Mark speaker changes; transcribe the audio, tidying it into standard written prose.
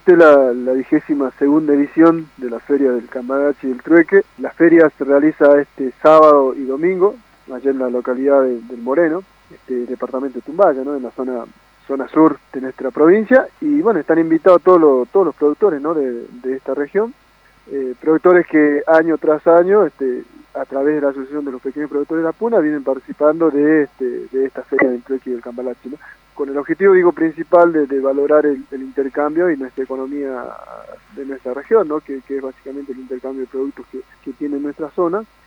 Speaker 1: la 22ª edición de la Feria del Cambalache y el Trueque. La feria se realiza este sábado y domingo, allá en la localidad del Moreno, departamento de Tumbaya, ¿no? En la zona sur de nuestra provincia. Y bueno, están invitados todos los productores, ¿no? de esta región, productores que año tras año, a través de la Asociación de los Pequeños Productores de la Puna, vienen participando de esta Feria del Trueque y del Cambalache, ¿no? Con el objetivo, principal de valorar el intercambio y nuestra economía de nuestra región, ¿no? Que es básicamente el intercambio de productos que tiene nuestra zona.